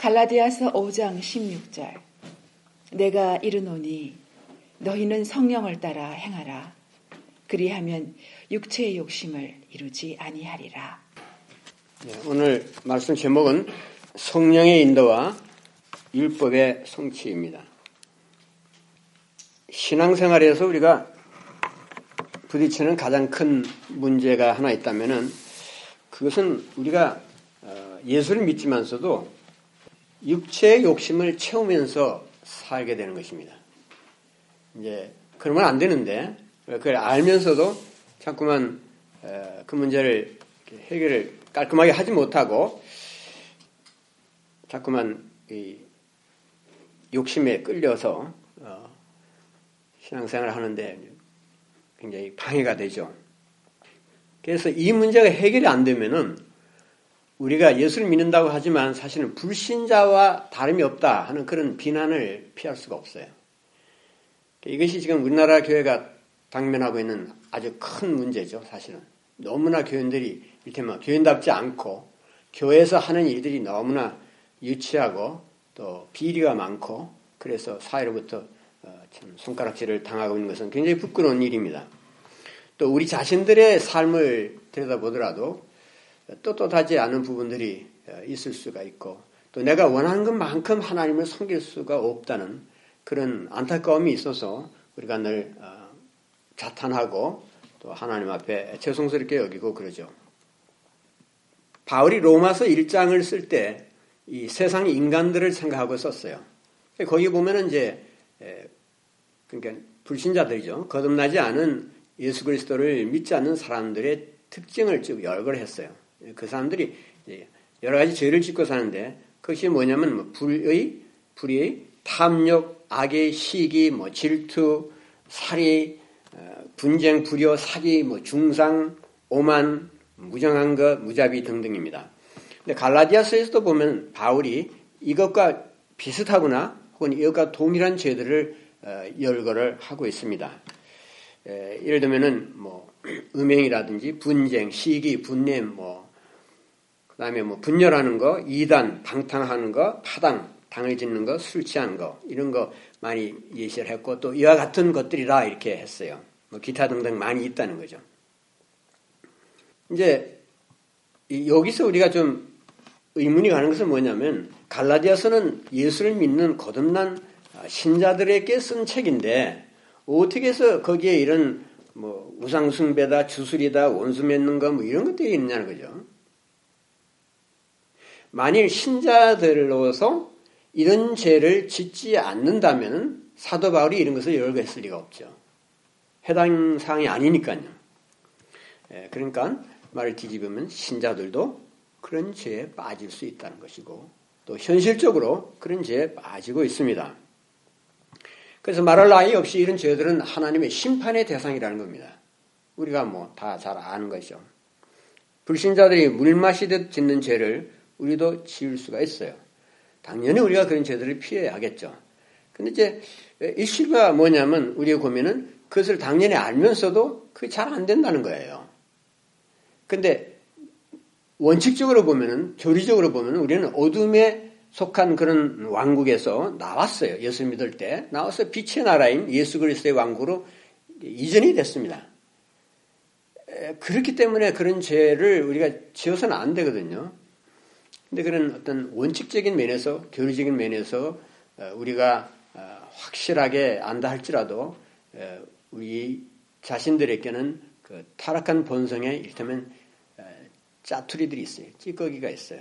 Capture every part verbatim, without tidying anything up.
갈라디아서 오 장 십육 절. 내가 이르노니 너희는 성령을 따라 행하라. 그리하면 육체의 욕심을 이루지 아니하리라. 네, 오늘 말씀 제목은 성령의 인도와 율법의 성취입니다. 신앙생활에서 우리가 부딪히는 가장 큰 문제가 하나 있다면은 그것은 우리가 예수를 믿지만서도 육체의 욕심을 채우면서 살게 되는 것입니다. 이제 그러면 안 되는데 그걸 알면서도 자꾸만 그 문제를 해결을 깔끔하게 하지 못하고 자꾸만 이 욕심에 끌려서 신앙생활을 하는데 굉장히 방해가 되죠. 그래서 이 문제가 해결이 안 되면은 우리가 예수를 믿는다고 하지만 사실은 불신자와 다름이 없다 하는 그런 비난을 피할 수가 없어요. 이것이 지금 우리나라 교회가 당면하고 있는 아주 큰 문제죠, 사실은. 너무나 교인들이 이를테면 교인답지 않고 교회에서 하는 일들이 너무나 유치하고 또 비리가 많고 그래서 사회로부터 참 손가락질을 당하고 있는 것은 굉장히 부끄러운 일입니다. 또 우리 자신들의 삶을 들여다보더라도 떳떳하지 않은 부분들이 있을 수가 있고 또 내가 원하는 것만큼 하나님을 섬길 수가 없다는 그런 안타까움이 있어서 우리가 늘 자탄하고 또 하나님 앞에 죄송스럽게 여기고 그러죠. 바울이 로마서 일 장을 쓸 때 이 세상 인간들을 생각하고 썼어요. 거기 보면은 이제 그러니까 불신자들이죠. 거듭나지 않은 예수 그리스도를 믿지 않는 사람들의 특징을 쭉 열거를 했어요. 그 사람들이 여러 가지 죄를 짓고 사는데 그것이 뭐냐면 뭐 불의, 불의, 탐욕, 악의 시기, 뭐 질투, 살이, 분쟁, 불효, 사기, 뭐 중상, 오만, 무정한 것, 무자비 등등입니다. 근데 갈라디아서에서도 보면 바울이 이것과 비슷하거나 혹은 이것과 동일한 죄들을 열거를 하고 있습니다. 예를 들면은 뭐 음행이라든지 분쟁, 시기, 분냄, 뭐 그다음에 뭐 분열하는 거, 이단, 방탕하는 거, 파당, 당을 짓는 거, 술 취하는 거 이런 거 많이 예시를 했고 또 이와 같은 것들이라 이렇게 했어요. 뭐 기타 등등 많이 있다는 거죠. 이제 여기서 우리가 좀 의문이 가는 것은 뭐냐면 갈라디아서는 예수를 믿는 거듭난 신자들에게 쓴 책인데 어떻게 해서 거기에 이런 뭐 우상숭배다, 주술이다, 원수 맺는 거 뭐 이런 것들이 있느냐는 거죠. 만일 신자들로서 이런 죄를 짓지 않는다면 사도 바울이 이런 것을 열거했을 리가 없죠. 해당 사항이 아니니까요. 그러니까 말을 뒤집으면 신자들도 그런 죄에 빠질 수 있다는 것이고 또 현실적으로 그런 죄에 빠지고 있습니다. 그래서 말할 나위 없이 이런 죄들은 하나님의 심판의 대상이라는 겁니다. 우리가 뭐 다 잘 아는 것이죠. 불신자들이 물 마시듯 짓는 죄를 우리도 지을 수가 있어요. 당연히 우리가 그런 죄들을 피해야겠죠. 근데 이제 이슈가 뭐냐면 우리가 보면은 그것을 당연히 알면서도 그게 잘 안 된다는 거예요. 근데 원칙적으로 보면은 교리적으로 보면은 우리는 어둠에 속한 그런 왕국에서 나왔어요. 예수 믿을 때 나와서 빛의 나라인 예수 그리스도의 왕국으로 이전이 됐습니다. 그렇기 때문에 그런 죄를 우리가 지어서는 안 되거든요. 근데 그런 어떤 원칙적인 면에서 교리적인 면에서 우리가 확실하게 안다 할지라도 우리 자신들에게는 그 타락한 본성에 이를테면 짜투리들이 있어요. 찌꺼기가 있어요.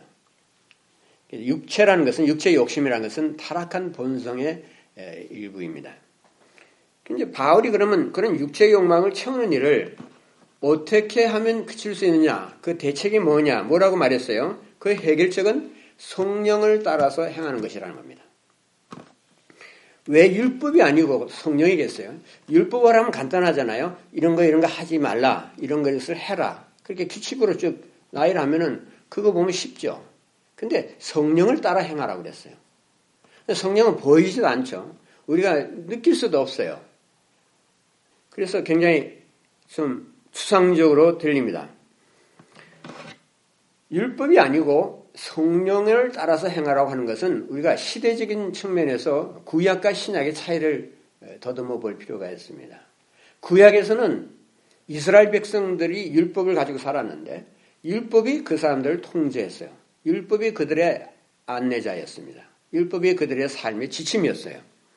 육체라는 것은 육체의 욕심이라는 것은 타락한 본성의 일부입니다. 이제 바울이 그러면 그런 육체의 욕망을 채우는 일을 어떻게 하면 그칠 수 있느냐? 그 대책이 뭐냐? 뭐라고 말했어요? 그 해결책은 성령을 따라서 행하는 것이라는 겁니다. 왜 율법이 아니고 성령이겠어요? 율법을 하면 간단하잖아요. 이런 거 이런 거 하지 말라. 이런 것을 해라. 그렇게 규칙으로 쭉 나열을 하면은 그거 보면 쉽죠. 근데 성령을 따라 행하라고 그랬어요. 성령은 보이지도 않죠. 우리가 느낄 수도 없어요. 그래서 굉장히 좀 추상적으로 들립니다. 율법이 아니고 성령을 따라서 행하라고 하는 것은 우리가 시대적인 측면에서 구약과 신약의 차이를 더듬어 볼 필요가 있습니다. 구약에서는 이스라엘 백성들이 율법을 가지고 살았는데 율법이 그 사람들을 통제했어요. 율법이 그들의 안내자였습니다. 율법이 그들의 삶의 지침이었어요.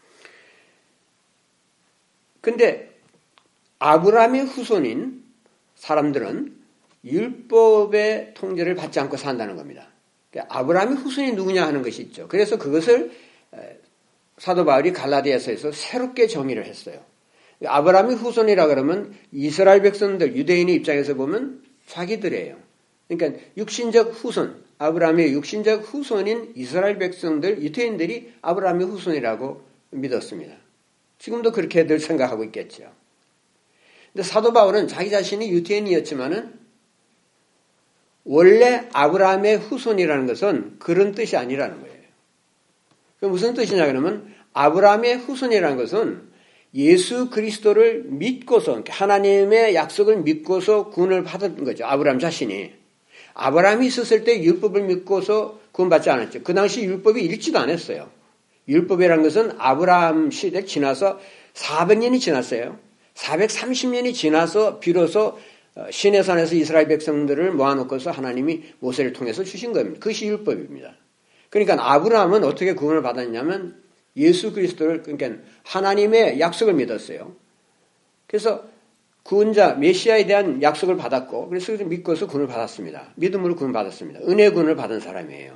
그런데 아브라함의 후손인 사람들은 율법의 통제를 받지 않고 산다는 겁니다. 아브라함의 후손이 누구냐 하는 것이 있죠. 그래서 그것을 사도 바울이 갈라디아서에서 새롭게 정의를 했어요. 아브라함의 후손이라 그러면 이스라엘 백성들, 유대인의 입장에서 보면 자기들이에요. 그러니까 육신적 후손, 아브라함의 육신적 후손인 이스라엘 백성들, 유대인들이 아브라함의 후손이라고 믿었습니다. 지금도 그렇게들 생각하고 있겠죠. 근데 사도 바울은 자기 자신이 유대인이었지만은 원래 아브라함의 후손이라는 것은 그런 뜻이 아니라는 거예요. 그 무슨 뜻이냐 그러면 아브라함의 후손이라는 것은 예수 그리스도를 믿고서 하나님의 약속을 믿고서 구원을 받은 거죠. 아브라함 자신이. 아브라함이 있었을 때 율법을 믿고서 구원받지 않았죠. 그 당시 율법이 읽지도 않았어요. 율법이라는 것은 아브라함 시대 지나서 사백 년이 지났어요. 사백삼십 년이 지나서 비로소 시내산에서 이스라엘 백성들을 모아놓고서 하나님이 모세를 통해서 주신 겁니다. 그것이 율법입니다. 그러니까 아브라함은 어떻게 구원을 받았냐면 예수 그리스도를, 그러니까 하나님의 약속을 믿었어요. 그래서 구원자 메시아에 대한 약속을 받았고 그래서 믿고서 구원을 받았습니다. 믿음으로 구원 받았습니다. 은혜 구원을 받은 사람이에요.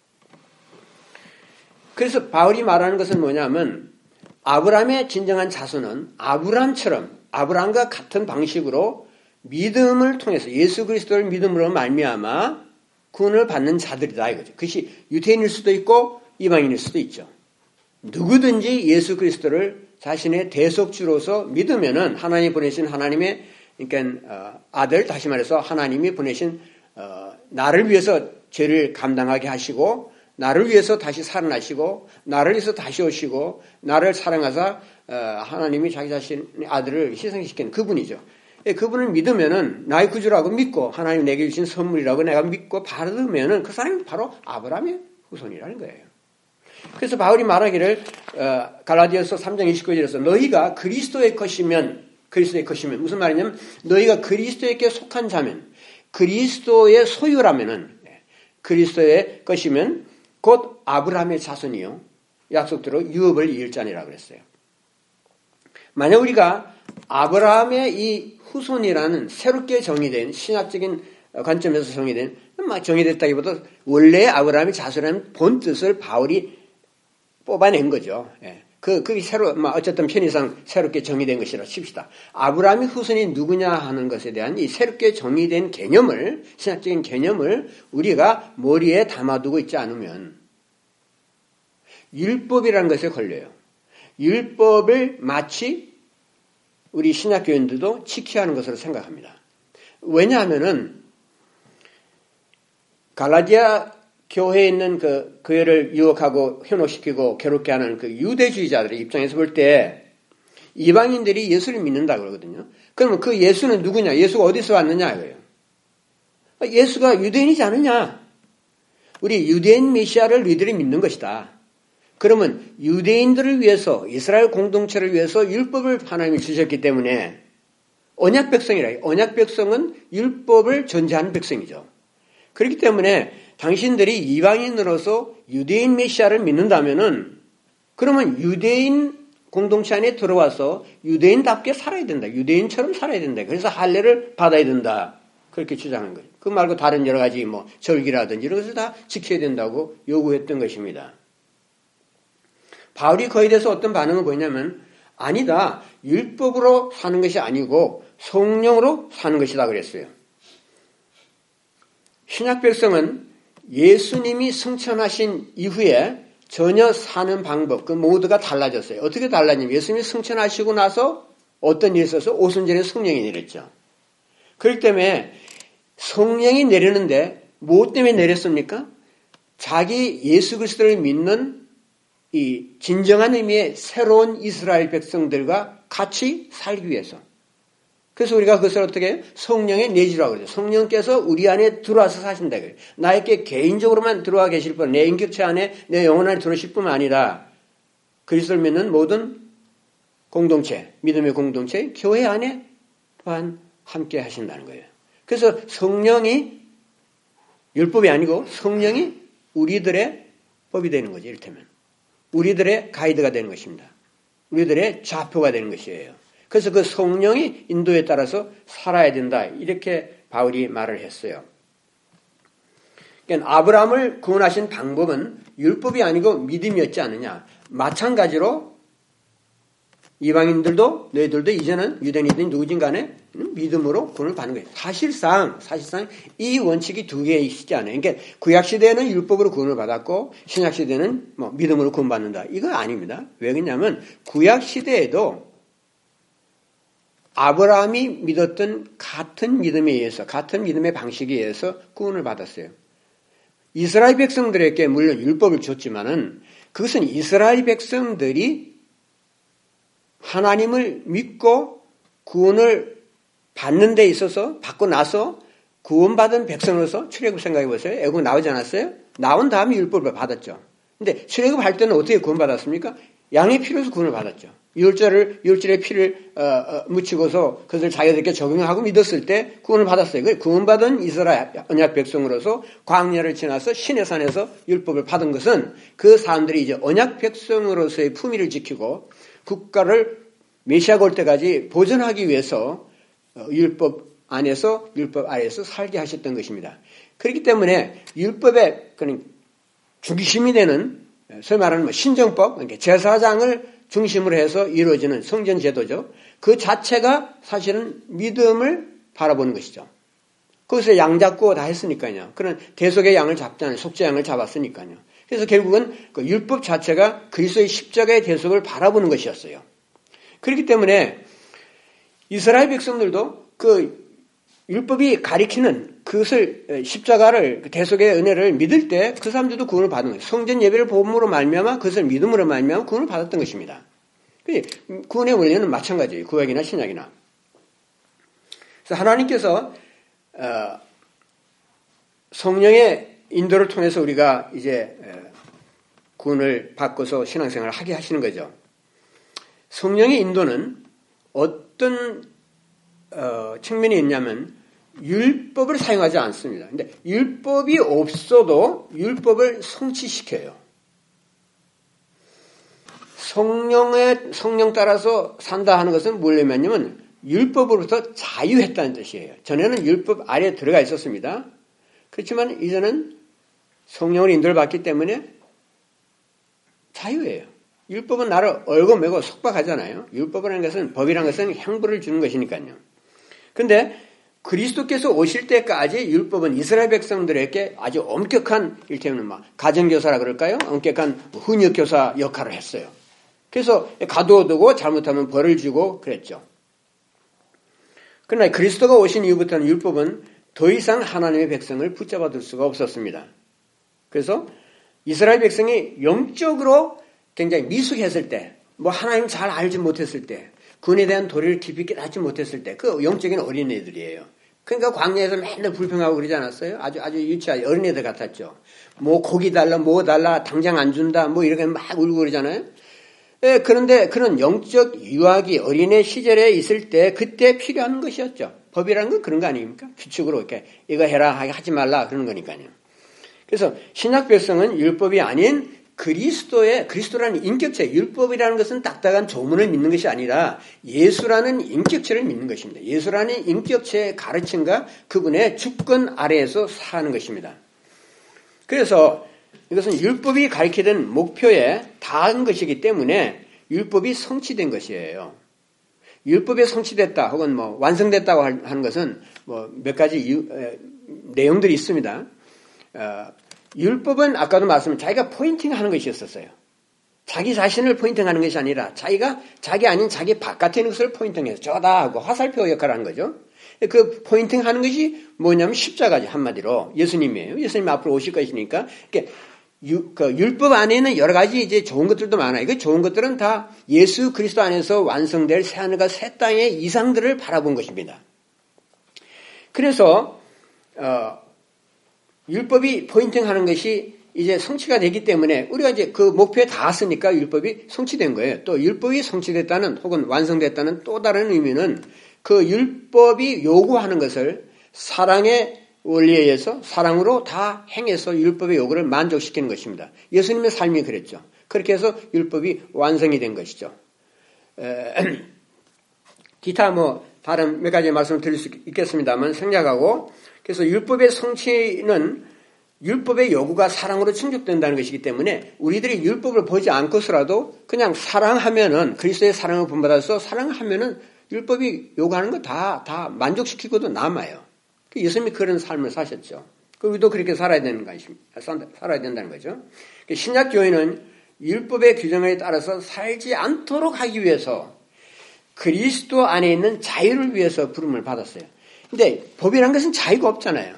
그래서 바울이 말하는 것은 뭐냐면 아브라함의 진정한 자손은 아브라함처럼 아브라함과 같은 방식으로 믿음을 통해서 예수 그리스도를 믿음으로 말미암아 구원을 받는 자들이다 이거죠. 그것이 유대인일 수도 있고 이방인일 수도 있죠. 누구든지 예수 그리스도를 자신의 대속주로서 믿으면은 하나님이 보내신 하나님의 그러니까 아들, 다시 말해서 하나님이 보내신 어, 나를 위해서 죄를 감당하게 하시고 나를 위해서 다시 살아나시고 나를 위해서 다시 오시고 나를 사랑하사 어, 하나님이 자기 자신의 아들을 희생시킨 그분이죠. 그분을 믿으면은 나의 구주라고 믿고 하나님 내게 주신 선물이라고 내가 믿고 받으면은 그 사람이 바로 아브라함의 후손이라는 거예요. 그래서 바울이 말하기를 어, 갈라디아서 삼 장 이십구 절에서 너희가 그리스도의 것이면 그리스도의 것이면 무슨 말이냐면 너희가 그리스도에게 속한 자면 그리스도의 소유라면은 그리스도의 것이면 곧 아브라함의 자손이요 약속대로 유업을 이을 자니라 그랬어요. 만약 우리가 아브라함의 이 후손이라는 새롭게 정의된 신학적인 관점에서 정의된 정의됐다기보다 원래 아브라함의 자손이라는 본 뜻을 바울이 뽑아낸 거죠. 예. 그, 그게 새로, 어쨌든 편의상 새롭게 정의된 것이라 칩시다. 아브라함의 후손이 누구냐 하는 것에 대한 이 새롭게 정의된 개념을, 신학적인 개념을 우리가 머리에 담아두고 있지 않으면 율법이라는 것에 걸려요. 율법을 마치 우리 신학교인들도 지켜야 하는 것으로 생각합니다. 왜냐하면은 갈라디아 교회에 있는 그 교회를 유혹하고 현혹시키고 괴롭게 하는 그 유대주의자들의 입장에서 볼 때 이방인들이 예수를 믿는다 그러거든요. 그러면 그 예수는 누구냐? 예수가 어디서 왔느냐 이거예요. 예수가 유대인이지 않느냐? 우리 유대인 메시아를 너희들이 믿는 것이다. 그러면 유대인들을 위해서 이스라엘 공동체를 위해서 율법을 하나님이 주셨기 때문에 언약 백성이라. 언약 백성은 율법을 전제하는 백성이죠. 그렇기 때문에 당신들이 이방인으로서 유대인 메시아를 믿는다면은 그러면 유대인 공동체 안에 들어와서 유대인답게 살아야 된다. 유대인처럼 살아야 된다. 그래서 할례를 받아야 된다. 그렇게 주장한 거예요. 그 말고 다른 여러 가지 뭐 절기라든지 이런 것을 다 지켜야 된다고 요구했던 것입니다. 바울이 거기에 대해서 어떤 반응을 보이냐면 아니다. 율법으로 사는 것이 아니고 성령으로 사는 것이다 그랬어요. 신약 백성은 예수님이 승천하신 이후에 전혀 사는 방법, 그 모두가 달라졌어요. 어떻게 달라지냐면 예수님이 승천하시고 나서 어떤 일이 있어서 오순절에 성령이 내렸죠. 그렇기 때문에 성령이 내리는데 무엇 때문에 내렸습니까? 자기 예수 그리스도를 믿는 이 진정한 의미의 새로운 이스라엘 백성들과 같이 살기 위해서. 그래서 우리가 그것을 어떻게 성령의 내주라고 그러죠. 성령께서 우리 안에 들어와서 사신다. 나에게 개인적으로만 들어와 계실 뿐, 내 인격체 안에, 내 영혼 안에 들어오실 뿐만 아니라 그리스도를 믿는 모든 공동체, 믿음의 공동체, 교회 안에 또한 함께 하신다는 거예요. 그래서 성령이 율법이 아니고 성령이 우리들의 법이 되는 거죠. 이를테면. 우리들의 가이드가 되는 것입니다. 우리들의 좌표가 되는 것이에요. 그래서 그 성령이 인도에 따라서 살아야 된다. 이렇게 바울이 말을 했어요. 그러니까 아브라함을 구원하신 방법은 율법이 아니고 믿음이었지 않느냐. 마찬가지로 이방인들도 너희들도 이제는 유대인이든 누구든 간에 믿음으로 구원을 받는 거예요. 사실상 사실상 이 원칙이 두 개이시지 않아요. 그러니까 구약 시대에는 율법으로 구원을 받았고 신약 시대는 뭐 믿음으로 구원받는다. 이거 아닙니다. 왜 그러냐면 구약 시대에도 아브라함이 믿었던 같은 믿음에 의해서 같은 믿음의 방식에 의해서 구원을 받았어요. 이스라엘 백성들에게 물론 율법을 줬지만은 그것은 이스라엘 백성들이 하나님을 믿고 구원을 받는 데 있어서 받고 나서 구원받은 백성으로서 출애굽 생각해 보세요. 애굽 나오지 않았어요? 나온 다음에 율법을 받았죠. 근데 출애굽 할 때는 어떻게 구원받았습니까? 양의 피로서 구원을 받았죠. 율절을 율절의 피를 어, 어, 묻히고서 그것을 자기들에게 적용하고 믿었을 때 구원을 받았어요. 그 구원받은 이스라엘 언약 백성으로서 광야를 지나서 시내 산에서 율법을 받은 것은 그 사람들이 이제 언약 백성으로서의 품위를 지키고 국가를 메시아가 올 때까지 보존하기 위해서 율법 안에서 율법 아래에서 살게 하셨던 것입니다. 그렇기 때문에 율법의 그런 중심이 되는 소위 말하는 뭐 신정법, 그러니까 제사장을 중심으로 해서 이루어지는 성전 제도죠. 그 자체가 사실은 믿음을 바라보는 것이죠. 거기서 양 잡고 다 했으니까요. 그런 대속의 양을 잡잖아요. 속죄 양을 잡았으니까요. 그래서 결국은 그 율법 자체가 그리스도의 십자가의 대속을 바라보는 것이었어요. 그렇기 때문에 이스라엘 백성들도 그 율법이 가리키는 그것을 십자가를 대속의 은혜를 믿을 때 그 사람들도 구원을 받은 거예요. 성전 예배를 복음으로 말미암아 그것을 믿음으로 말미암아 구원을 받았던 것입니다. 구원의 원리는 마찬가지예요. 구약이나 신약이나. 그래서 하나님께서 어, 성령의 인도를 통해서 우리가 이제 구원을 받고서 신앙생활을 하게 하시는 거죠. 성령의 인도는 어떤 어, 측면이 있냐면 율법을 사용하지 않습니다. 근데 율법이 없어도 율법을 성취시켜요. 성령의 성령 따라서 산다 하는 것은 뭐냐면 율법으로부터 자유했다는 뜻이에요. 전에는 율법 아래에 들어가 있었습니다. 그렇지만 이제는 성령을 인도를 받기 때문에 자유예요. 율법은 나를 얼고매고 속박하잖아요. 율법이라는 것은 법이라는 것은 형벌을 주는 것이니까요. 그런데 그리스도께서 오실 때까지 율법은 이스라엘 백성들에게 아주 엄격한 일테면 막 가정교사라 그럴까요? 엄격한 훈육교사 역할을 했어요. 그래서 가두어두고 잘못하면 벌을 주고 그랬죠. 그러나 그리스도가 오신 이후부터는 율법은 더 이상 하나님의 백성을 붙잡아 둘 수가 없었습니다. 그래서 이스라엘 백성이 영적으로 굉장히 미숙했을 때, 뭐 하나님 잘 알지 못했을 때, 그에 대한 도리를 깊이 깨닫지 못했을 때, 그 영적인 어린애들이에요. 그러니까 광야에서 맨날 불평하고 그러지 않았어요? 아주 아주 유치한 어린애들 같았죠. 뭐 고기 달라, 뭐 달라, 당장 안 준다, 뭐 이렇게 막 울고 그러잖아요. 예, 그런데 그런 영적 유아기 어린애 시절에 있을 때 그때 필요한 것이었죠. 법이라는 건 그런 거 아닙니까? 규칙으로 이렇게 이거 해라 하지 말라 그러는 거니까요. 그래서 신약 백성은 율법이 아닌 그리스도의 그리스도라는 인격체, 율법이라는 것은 딱딱한 조문을 믿는 것이 아니라 예수라는 인격체를 믿는 것입니다. 예수라는 인격체의 가르침과 그분의 주권 아래에서 사는 것입니다. 그래서 이것은 율법이 가리키는 목표에 닿은 것이기 때문에 율법이 성취된 것이에요. 율법이 성취됐다 혹은 뭐 완성됐다고 하는 것은 뭐 몇 가지 이유, 에, 내용들이 있습니다. 어, 율법은 아까도 말씀드린 자기가 포인팅하는 것이었었어요. 자기 자신을 포인팅하는 것이 아니라 자기가 자기 아닌 자기 바깥에 있는 것을 포인팅해서 저다 하고 화살표 역할을 하는 거죠. 그 포인팅하는 것이 뭐냐면 십자가지 한마디로 예수님이에요. 예수님 앞으로 오실 것이니까 이렇게 유, 그 율법 안에는 여러 가지 이제 좋은 것들도 많아요. 그 좋은 것들은 다 예수 그리스도 안에서 완성될 새하늘과 새 땅의 이상들을 바라본 것입니다. 그래서 어, 율법이 포인팅하는 것이 이제 성취가 되기 때문에 우리가 이제 그 목표에 닿았으니까 율법이 성취된 거예요. 또 율법이 성취됐다는 혹은 완성됐다는 또 다른 의미는 그 율법이 요구하는 것을 사랑의 원리에 의해서 사랑으로 다 행해서 율법의 요구를 만족시키는 것입니다. 예수님의 삶이 그랬죠. 그렇게 해서 율법이 완성이 된 것이죠. 에, 기타 뭐 다른 몇 가지 말씀을 드릴 수 있겠습니다만 생략하고, 그래서 율법의 성취는 율법의 요구가 사랑으로 충족된다는 것이기 때문에 우리들이 율법을 보지 않고서라도 그냥 사랑하면은, 그리스도의 사랑을 본받아서 사랑하면은 율법이 요구하는 거 다, 다 만족시키고도 남아요. 예수님이 그런 삶을 사셨죠. 우리도 그렇게 살아야 되는 것입니다. 살아야 된다는 거죠. 신약 교회는 율법의 규정에 따라서 살지 않도록 하기 위해서 그리스도 안에 있는 자유를 위해서 부름을 받았어요. 근데 법이라는 것은 자유가 없잖아요.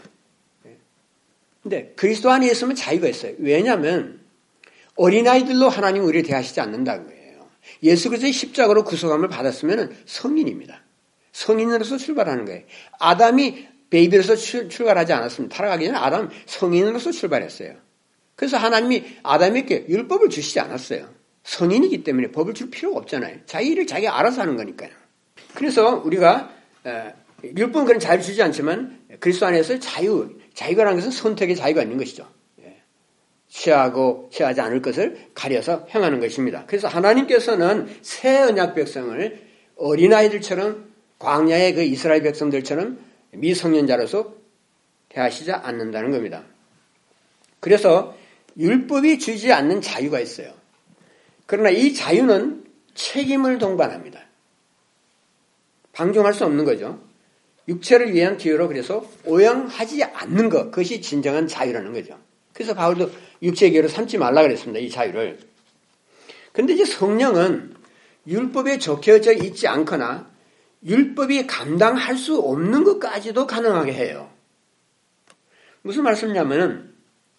근데 그리스도 안에 있으면 자유가 있어요. 왜냐하면 어린아이들로 하나님 우리를 대하시지 않는다는 거예요. 예수 그리스도의 십자가로 구속함을 받았으면 성인입니다. 성인으로서 출발하는 거예요. 아담이 베이비로서 출발하지 않았습니다. 타락하기 전에 아담 성인으로서 출발했어요. 그래서 하나님이 아담에게 율법을 주시지 않았어요. 성인이기 때문에 법을 줄 필요가 없잖아요. 자기 일을 자기가 알아서 하는 거니까요. 그래서 우리가 율법은 그런 자유를 주지 않지만 그리스도 안에서 자유, 자유라는 것은 선택의 자유가 있는 것이죠. 취하고 취하지 않을 것을 가려서 행하는 것입니다. 그래서 하나님께서는 새 언약 백성을 어린아이들처럼 광야의 그 이스라엘 백성들처럼 미성년자로서 대하시지 않는다는 겁니다. 그래서 율법이 주지 않는 자유가 있어요. 그러나 이 자유는 책임을 동반합니다. 방종할 수 없는 거죠. 육체를 위한 기회로 그래서 오용하지 않는 것, 그것이 진정한 자유라는 거죠. 그래서 바울도 육체의 기회로 삼지 말라 그랬습니다. 이 자유를. 그런데 이제 성령은 율법에 적혀져 있지 않거나 율법이 감당할 수 없는 것까지도 가능하게 해요. 무슨 말씀이냐면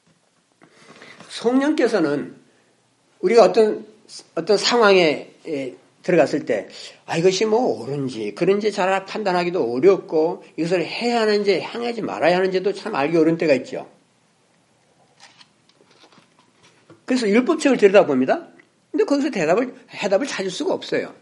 성령께서는 우리가 어떤 어떤 상황에 들어갔을 때 아, 이것이 뭐 옳은지 그런지 잘 판단하기도 어렵고 이것을 해야 하는지 향하지 말아야 하는지도 참 알기 어려운 때가 있죠. 그래서 율법책을 들여다봅니다. 근데 거기서 대답을 해답을 찾을 수가 없어요.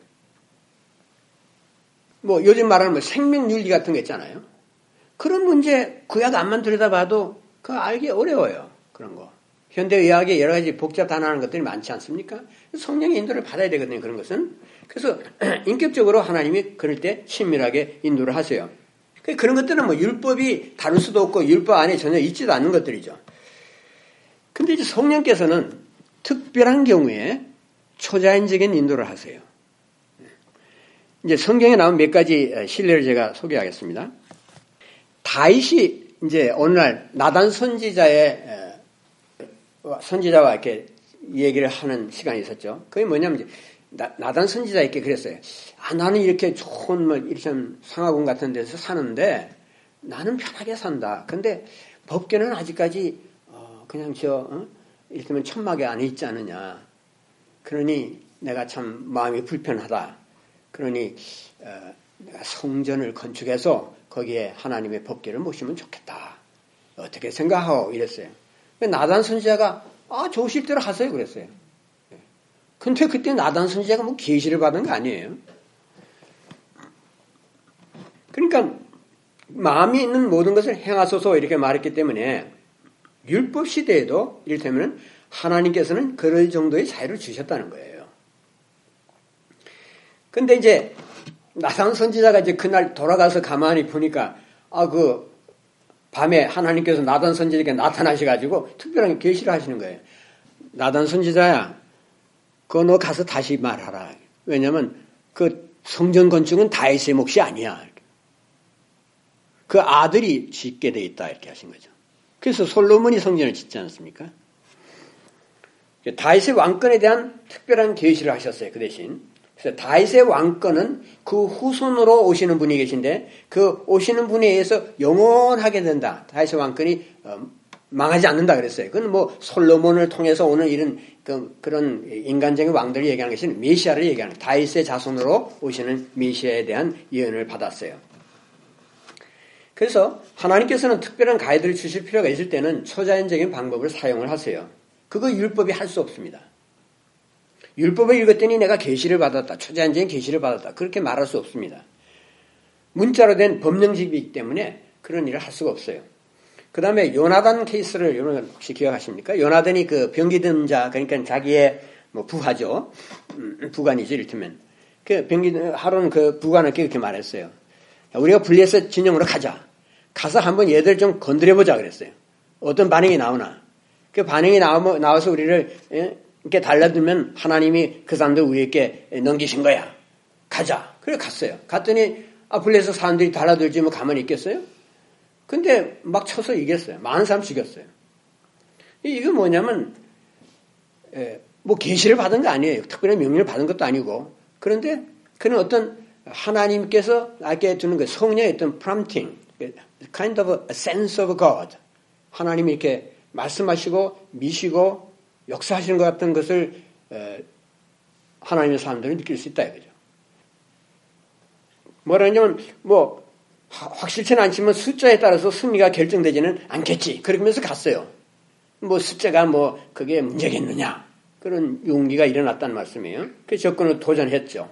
뭐 요즘 말하는 뭐 생명윤리 같은 거 있잖아요. 그런 문제 구약 안만 들여다봐도 그거 알기 어려워요. 그런 거. 현대의학에 여러 가지 복잡 단어하는 것들이 많지 않습니까? 성령의 인도를 받아야 되거든요. 그런 것은. 그래서 인격적으로 하나님이 그럴 때 친밀하게 인도를 하세요. 그런 것들은 뭐 율법이 다룰 수도 없고 율법 안에 전혀 있지도 않는 것들이죠. 근데 이제 성령께서는 특별한 경우에 초자연적인 인도를 하세요. 이제 성경에 나온 몇 가지 신뢰를 제가 소개하겠습니다. 다윗이 이제 오늘날 나단 선지자의 선지자와 이렇게 얘기를 하는 시간이 있었죠. 그게 뭐냐면 이제 나, 나단 선지자에게 그랬어요. 아, 나는 이렇게 좋은 뭐 이렇게 상하군 같은 데서 사는데 나는 편하게 산다. 근데 법궤는 아직까지 어, 그냥 저 어? 이를테면 천막에 안에 있지 않느냐. 그러니 내가 참 마음이 불편하다. 그러니 어, 내가 성전을 건축해서 거기에 하나님의 법궤를 모시면 좋겠다. 어떻게 생각하고 이랬어요. 나단 선지자가 아 좋으실 대로 하세요 그랬어요. 근데 그때 나단 선지자가 뭐 계시를 받은 거 아니에요. 그러니까 마음이 있는 모든 것을 행하소서 이렇게 말했기 때문에 율법 시대에도 이를테면 하나님께서는 그럴 정도의 자유를 주셨다는 거예요. 근데 이제 나단 선지자가 이제 그날 돌아가서 가만히 보니까 아 그 밤에 하나님께서 나단 선지자에게 나타나셔가지고 특별한 계시를 하시는 거예요. 나단 선지자야, 그거 너 가서 다시 말하라. 왜냐하면 그 성전 건축은 다윗의 몫이 아니야. 그 아들이 짓게 돼 있다 이렇게 하신 거죠. 그래서 솔로몬이 성전을 짓지 않았습니까? 다윗의 왕권에 대한 특별한 계시를 하셨어요. 그 대신. 그래서 다윗의 왕권은 그 후손으로 오시는 분이 계신데 그 오시는 분에 의해서 영원하게 된다. 다윗의 왕권이 망하지 않는다 그랬어요. 그건 뭐 솔로몬을 통해서 오는 이런 그, 그런 인간적인 왕들을 얘기하는 것이 메시아를 얘기하는 다윗의 자손으로 오시는 메시아에 대한 예언을 받았어요. 그래서 하나님께서는 특별한 가이드를 주실 필요가 있을 때는 초자연적인 방법을 사용을 하세요. 그거 율법이 할 수 없습니다. 율법을 읽었더니 내가 계시를 받았다. 초자연적인 계시를 받았다. 그렇게 말할 수 없습니다. 문자로 된 법령집이기 때문에 그런 일을 할 수가 없어요. 그 다음에 요나단 케이스를 여러분 혹시 기억하십니까? 요나단이 그 병기든 자, 그러니까 자기의 뭐 부하죠. 음, 부관이죠, 이를테면. 그 병기든, 하루는 그 부관에게 이렇게 말했어요. 우리가 블레셋 진영으로 가자. 가서 한번 얘들 좀 건드려보자 그랬어요. 어떤 반응이 나오나. 그 반응이 나오, 나와서 우리를 예? 이렇게 달라들면 하나님이 그 사람들 우리에게 넘기신 거야. 가자. 그래 갔어요. 갔더니 아, 블레셋 사람들이 달라들지 뭐 가만히 있겠어요? 근데 막 쳐서 이겼어요. 많은 사람 죽였어요. 이게 뭐냐면 에, 뭐 계시를 받은 거 아니에요. 특별한 명령을 받은 것도 아니고. 그런데 그는 어떤 하나님께서 나에게 주는 그 성령의 어떤 prompting, kind of a sense of God. 하나님이 이렇게 말씀하시고 미시고 역사하시는 것 같은 것을 에, 하나님의 사람들은 느낄 수 있다 이거죠. 뭐라냐면 뭐 확실치는 않지만 숫자에 따라서 승리가 결정되지는 않겠지. 그러면서 갔어요. 뭐 숫자가 뭐 그게 문제겠느냐. 그런 용기가 일어났다는 말씀이에요. 그 접근을 도전했죠.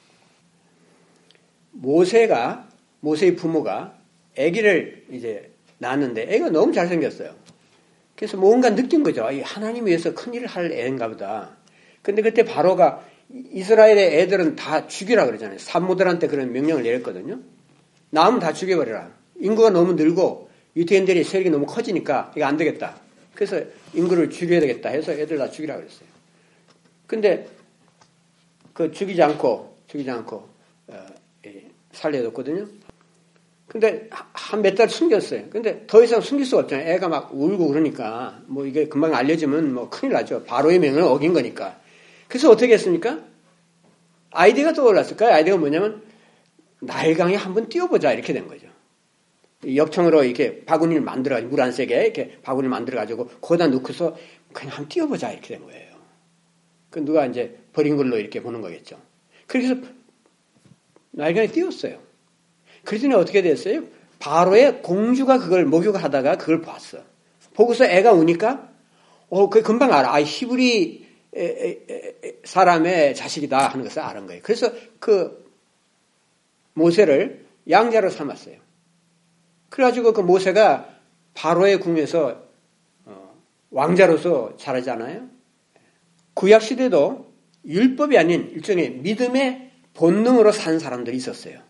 모세가 모세의 부모가 아기를 이제 낳았는데 애가 너무 잘생겼어요. 그래서 뭔가 느낀 거죠. 하나님 위해서 큰일을 할 애인가 보다. 근데 그때 바로가 이스라엘의 애들은 다 죽이라 그러잖아요. 산모들한테 그런 명령을 내렸거든요. 낳으면 다 죽여버려라. 인구가 너무 늘고 유태인들이 세력이 너무 커지니까 이거 안 되겠다. 그래서 인구를 줄여야 되겠다 해서 애들 다 죽이라 그랬어요. 근데 그 죽이지 않고 죽이지 않고 어, 살려뒀거든요. 근데 한 몇 달 숨겼어요. 근데 더 이상 숨길 수가 없잖아요. 애가 막 울고 그러니까 뭐 이게 금방 알려지면 뭐 큰일 나죠. 바로의 명령을 어긴 거니까. 그래서 어떻게 했습니까? 아이디어가 떠올랐을까요? 아이디어가 뭐냐면 나일강에 한번 띄워보자 이렇게 된 거죠. 역청으로 이렇게 바구니를 만들어가지고 물 안 새게 이렇게 바구니를 만들어가지고 거기다 넣고서 그냥 한번 띄워보자 이렇게 된 거예요. 그 누가 이제 버린 걸로 이렇게 보는 거겠죠. 그래서 나일강에 띄웠어요. 그랬더니 어떻게 됐어요? 바로의 공주가 그걸 목욕하다가 그걸 봤어. 보고서 애가 우니까 어, 그 금방 알아. 아, 히브리 에, 에, 에, 사람의 자식이다 하는 것을 아는 거예요. 그래서 그 모세를 양자로 삼았어요. 그래가지고 그 모세가 바로의 궁에서 어, 왕자로서 자라잖아요. 구약시대도 율법이 아닌 일종의 믿음의 본능으로 산 사람들이 있었어요.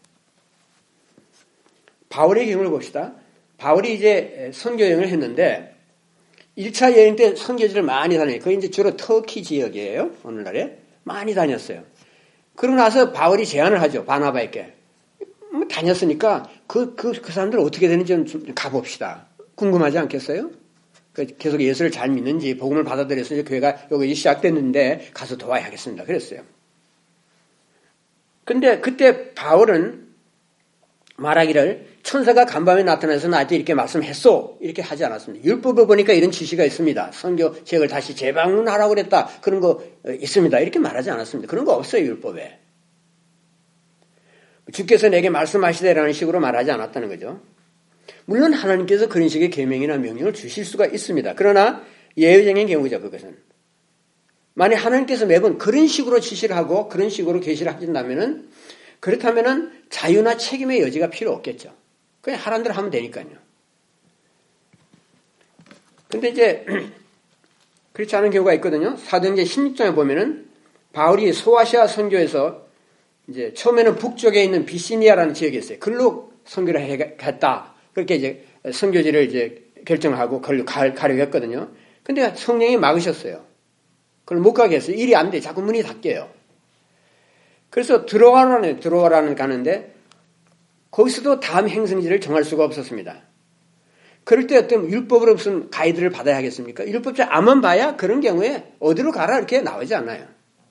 바울의 경우를 봅시다. 바울이 이제 선교 여행을 했는데 일 차 여행 때 선교지를 많이 다녀요. 그게 이제 주로 터키 지역이에요. 오늘날에 많이 다녔어요. 그러고 나서 바울이 제안을 하죠. 바나바에게. 뭐 다녔으니까 그, 그, 그 사람들 어떻게 되는지 좀 가봅시다. 궁금하지 않겠어요? 계속 예수를 잘 믿는지 복음을 받아들여서 이제 교회가 여기 시작됐는데 가서 도와야겠습니다. 그랬어요. 근데 그때 바울은 말하기를 천사가 간밤에 나타나서 나한테 이렇게 말씀했소. 이렇게 하지 않았습니다. 율법을 보니까 이런 지시가 있습니다. 선교 지역을 다시 재방문하라고 그랬다. 그런 거 있습니다. 이렇게 말하지 않았습니다. 그런 거 없어요. 율법에. 주께서 내게 말씀하시되라는 식으로 말하지 않았다는 거죠. 물론 하나님께서 그런 식의 계명이나 명령을 주실 수가 있습니다. 그러나 예외적인 경우죠. 그것은. 만약 하나님께서 매번 그런 식으로 지시를 하고 그런 식으로 계시를 하신다면은 그렇다면은 자유나 책임의 여지가 필요 없겠죠. 그냥 하라는 대로 하면 되니까요. 근데 이제 그렇지 않은 경우가 있거든요. 사도행전 십육 장에 보면은 바울이 소아시아 선교에서 이제 처음에는 북쪽에 있는 비시니아라는 지역이 있어요. 글로 선교를 했다. 그렇게 이제 선교지를 이제 결정하고 걸로 가려고 했거든요. 근데 성령이 막으셨어요. 그걸 못 가게 했어요. 일이 안 돼. 자꾸 문이 닫혀요. 그래서 들어가라는, 들어가라는 가는데 거기서도 다음 행성지를 정할 수가 없었습니다. 그럴 때 어떤 율법으로 무슨 가이드를 받아야 하겠습니까? 율법자 암만 봐야 그런 경우에 어디로 가라 이렇게 나오지 않아요.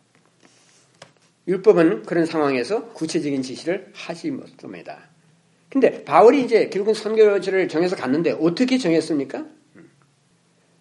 율법은 그런 상황에서 구체적인 지시를 하지 못합니다. 근데 바울이 이제 결국은 선교지를 정해서 갔는데 어떻게 정했습니까?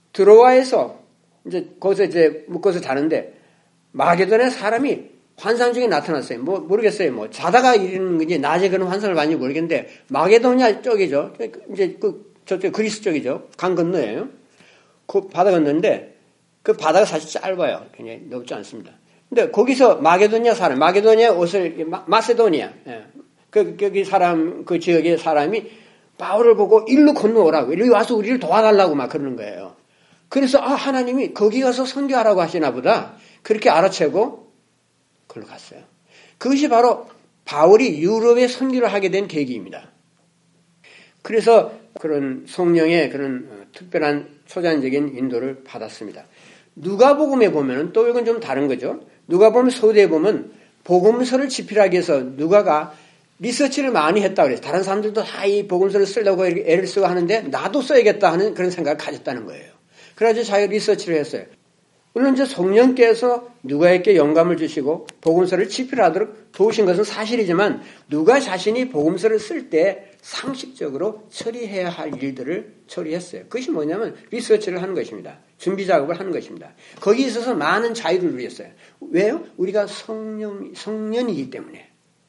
드로아에서 이제 거기서 이제 묶어서 자는데 마게도냐 사람이 환상 중에 나타났어요. 뭐 모르겠어요. 뭐 자다가 이러는 건지 낮에 그런 환상을 많이 모르겠는데 마게도냐 쪽이죠. 이제 그 저쪽 그리스 쪽이죠. 강 건너예요. 그 바다 건너인데 그 바다가 사실 짧아요. 굉장히 넓지 않습니다. 근데 거기서 마게도냐 사람, 마게도냐 옷을 마, 마세도니아, 예. 그 거기 사람 그 지역의 사람이 바울을 보고 일로 건너오라고, 여기 와서 우리를 도와달라고 막 그러는 거예요. 그래서 아 하나님이 거기 가서 선교하라고 하시나 보다 그렇게 알아채고 그걸로 갔어요. 그것이 바로 바울이 유럽에 선교를 하게 된 계기입니다. 그래서 그런 성령의 그런 특별한 초자연적인 인도를 받았습니다. 누가복음에 보면은 또 이건 좀 다른 거죠. 누가복음 서두에 보면 복음서를 집필하기 위해서 누가가 리서치를 많이 했다 그래요. 다른 사람들도 다 이 복음서를 쓰려고 애를 쓰고 하는데 나도 써야겠다 하는 그런 생각을 가졌다는 거예요. 그래가지고 자기가 리서치를 했어요. 물론 이제 성령께서 누가에게 영감을 주시고 복음서를 집필하도록 도우신 것은 사실이지만 누가 자신이 복음서를 쓸 때 상식적으로 처리해야 할 일들을 처리했어요. 그것이 뭐냐면 리서치를 하는 것입니다. 준비 작업을 하는 것입니다. 거기에 있어서 많은 자유를 누렸어요. 왜요? 우리가 성령, 성년이기 때문에.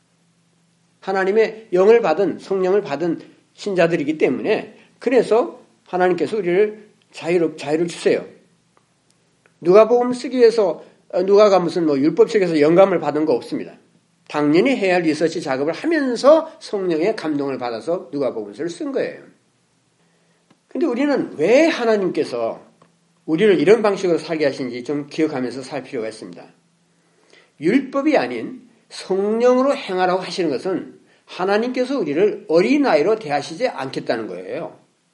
하나님의 영을 받은, 성령을 받은 신자들이기 때문에 그래서 하나님께서 우리를 자유를, 자유를 주세요. 누가복음 쓰기 위해서 누가가 무슨 뭐 율법책에서 영감을 받은 거 없습니다. 당연히 해야 할 리서치 작업을 하면서 성령의 감동을 받아서 누가복음서를 쓴 거예요. 근데 우리는 왜 하나님께서 우리를 이런 방식으로 살게 하신지 좀 기억하면서 살 필요가 있습니다. 율법이 아닌 성령으로 행하라고 하시는 것은 하나님께서 우리를 어린아이로 대하시지 않겠다는 거예요.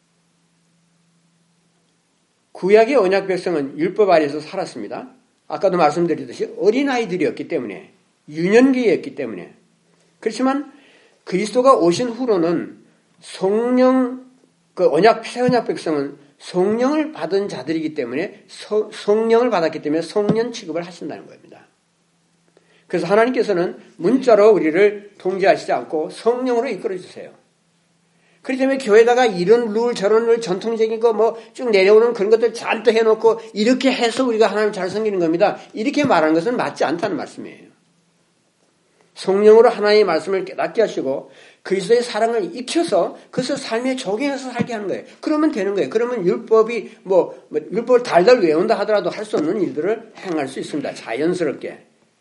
구약의 언약 백성은 율법 아래에서 살았습니다. 아까도 말씀드렸듯이 어린아이들이었기 때문에, 유년기였기 때문에. 그렇지만 그리스도가 오신 후로는 성령, 그 언약, 새 언약 백성은 성령을 받은 자들이기 때문에 서, 성령을 받았기 때문에 성년 취급을 하신다는 겁니다. 그래서 하나님께서는 문자로 우리를 통제하시지 않고 성령으로 이끌어 주세요. 그렇기 때문에 교회다가 이런 룰 저런 룰 전통적인 거 뭐 쭉 내려오는 그런 것들 잔뜩 해놓고 이렇게 해서 우리가 하나님 잘 섬기는 겁니다. 이렇게 말하는 것은 맞지 않다는 말씀이에요. 성령으로 하나님의 말씀을 깨닫게 하시고 그리스도의 사랑을 익혀서 그것을 삶에 적용해서 살게 하는 거예요. 그러면 되는 거예요. 그러면 율법이 뭐, 뭐 율법을 달달 외운다 하더라도 할 수 없는 일들을 행할 수 있습니다. 자연스럽게.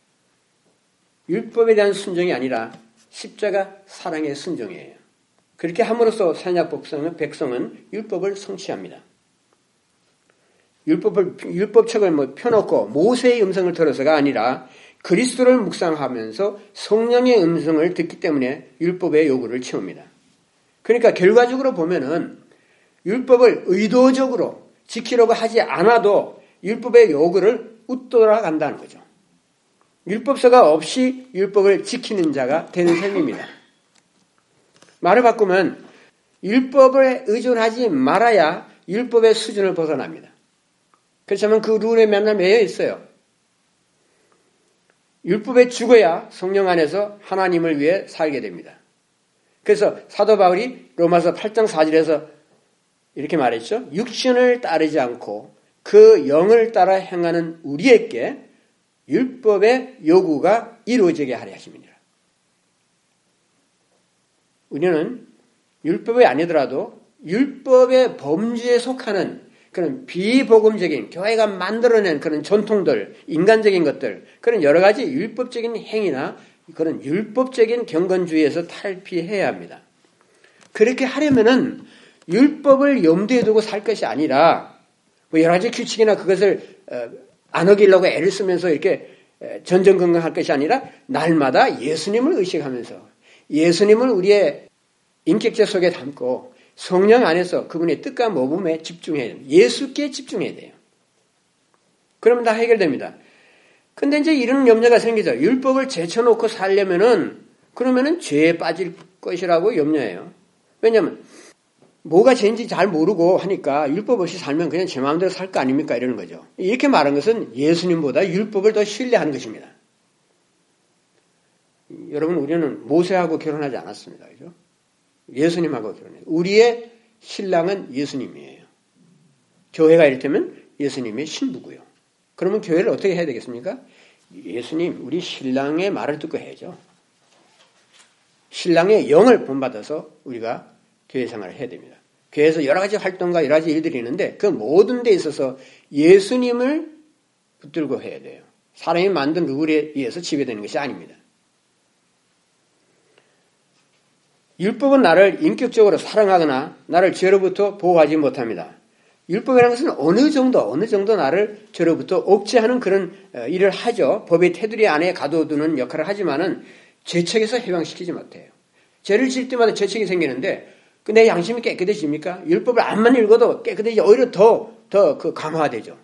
율법에 대한 순종이 아니라 십자가 사랑의 순종이에요. 그렇게 함으로써 선약 백성은, 백성은 율법을 성취합니다. 율법을, 율법책을 뭐 펴놓고 모세의 음성을 들어서가 아니라 그리스도를 묵상하면서 성령의 음성을 듣기 때문에 율법의 요구를 채웁니다. 그러니까 결과적으로 보면은 율법을 의도적으로 지키려고 하지 않아도 율법의 요구를 웃돌아 간다는 거죠. 율법서가 없이 율법을 지키는 자가 되는 셈입니다. 말을 바꾸면 율법에 의존하지 말아야 율법의 수준을 벗어납니다. 그렇지만 그 룰에 맨날 매여 있어요. 율법에 죽어야 성령 안에서 하나님을 위해 살게 됩니다. 그래서 사도 바울이 로마서 팔 장 사 절에서 이렇게 말했죠. 육신을 따르지 않고 그 영을 따라 행하는 우리에게 율법의 요구가 이루어지게 하려 하십니다. 우리는 율법이 아니더라도 율법의 범주에 속하는 그런 비복음적인 교회가 만들어낸 그런 전통들, 인간적인 것들, 그런 여러 가지 율법적인 행위나 그런 율법적인 경건주의에서 탈피해야 합니다. 그렇게 하려면은 율법을 염두에 두고 살 것이 아니라 뭐 여러 가지 규칙이나 그것을 안 어기려고 애를 쓰면서 이렇게 전전긍긍할 것이 아니라 날마다 예수님을 의식하면서 예수님을 우리의 인격체 속에 담고 성령 안에서 그분의 뜻과 모범에 집중해야 됩니다. 예수께 집중해야 돼요. 그러면 다 해결됩니다. 근데 이제 이런 염려가 생기죠. 율법을 제쳐놓고 살려면은, 그러면은 죄에 빠질 것이라고 염려해요. 왜냐면, 뭐가 죄인지 잘 모르고 하니까 율법 없이 살면 그냥 제 마음대로 살 거 아닙니까? 이러는 거죠. 이렇게 말한 것은 예수님보다 율법을 더 신뢰하는 것입니다. 여러분, 우리는 모세하고 결혼하지 않았습니다. 그죠? 예수님하고 결혼해요. 우리의 신랑은 예수님이에요. 교회가 이를테면 예수님의 신부고요. 그러면 교회를 어떻게 해야 되겠습니까? 예수님, 우리 신랑의 말을 듣고 해야죠. 신랑의 영을 본받아서 우리가 교회 생활을 해야 됩니다. 교회에서 여러 가지 활동과 여러 가지 일들이 있는데 그 모든 데 있어서 예수님을 붙들고 해야 돼요. 사람이 만든 룰에 의해서 지배되는 것이 아닙니다. 율법은 나를 인격적으로 사랑하거나 나를 죄로부터 보호하지 못합니다. 율법이라는 것은 어느 정도 어느 정도 나를 죄로부터 억제하는 그런 일을 하죠. 법의 테두리 안에 가둬두는 역할을 하지만은 죄책에서 해방시키지 못해요. 죄를 지을 때마다 죄책이 생기는데 그 내 양심이 깨끗해집니까? 율법을 안만 읽어도 깨끗해지 오히려 더 더 그 강화되죠.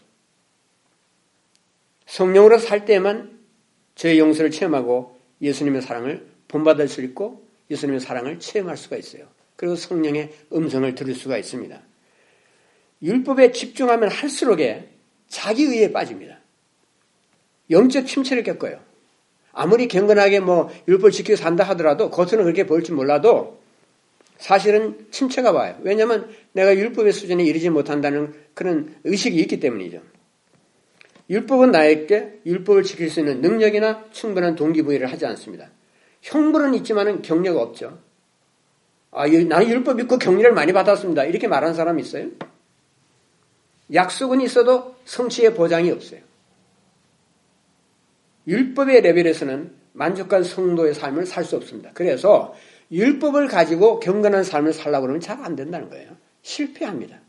성령으로 살 때만 죄의 용서를 체험하고 예수님의 사랑을 본받을 수 있고 예수님의 사랑을 체험할 수가 있어요. 그리고 성령의 음성을 들을 수가 있습니다. 율법에 집중하면 할수록에 자기의에 빠집니다. 영적 침체를 겪어요. 아무리 경건하게 뭐 율법을 지키고 산다 하더라도 겉으로는 그렇게 보일지 몰라도 사실은 침체가 와요. 왜냐하면 내가 율법의 수준에 이르지 못한다는 그런 의식이 있기 때문이죠. 율법은 나에게 율법을 지킬 수 있는 능력이나 충분한 동기부여를 하지 않습니다. 형벌은 있지만 격려가 없죠. 아, 나는 율법 믿고 격려를 많이 받았습니다. 이렇게 말하는 사람이 있어요? 약속은 있어도 성취의 보장이 없어요. 율법의 레벨에서는 만족한 성도의 삶을 살 수 없습니다. 그래서 율법을 가지고 경건한 삶을 살려고 그러면 잘 안 된다는 거예요. 실패합니다.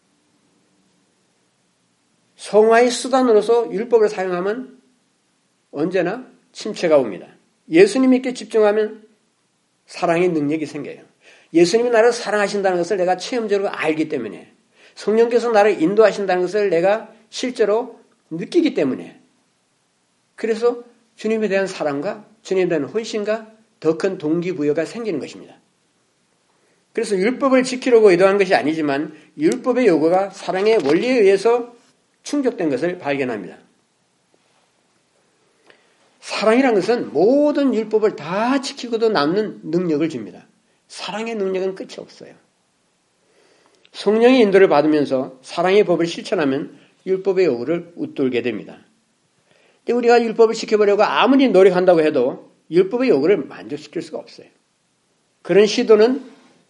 성화의 수단으로서 율법을 사용하면 언제나 침체가 옵니다. 예수님께 집중하면 사랑의 능력이 생겨요. 예수님이 나를 사랑하신다는 것을 내가 체험적으로 알기 때문에 성령께서 나를 인도하신다는 것을 내가 실제로 느끼기 때문에 그래서 주님에 대한 사랑과 주님에 대한 헌신과 더 큰 동기부여가 생기는 것입니다. 그래서 율법을 지키려고 의도한 것이 아니지만 율법의 요구가 사랑의 원리에 의해서 충족된 것을 발견합니다. 사랑이란 것은 모든 율법을 다 지키고도 남는 능력을 줍니다. 사랑의 능력은 끝이 없어요. 성령의 인도를 받으면서 사랑의 법을 실천하면 율법의 요구를 웃돌게 됩니다. 근데 우리가 율법을 지켜보려고 아무리 노력한다고 해도 율법의 요구를 만족시킬 수가 없어요. 그런 시도는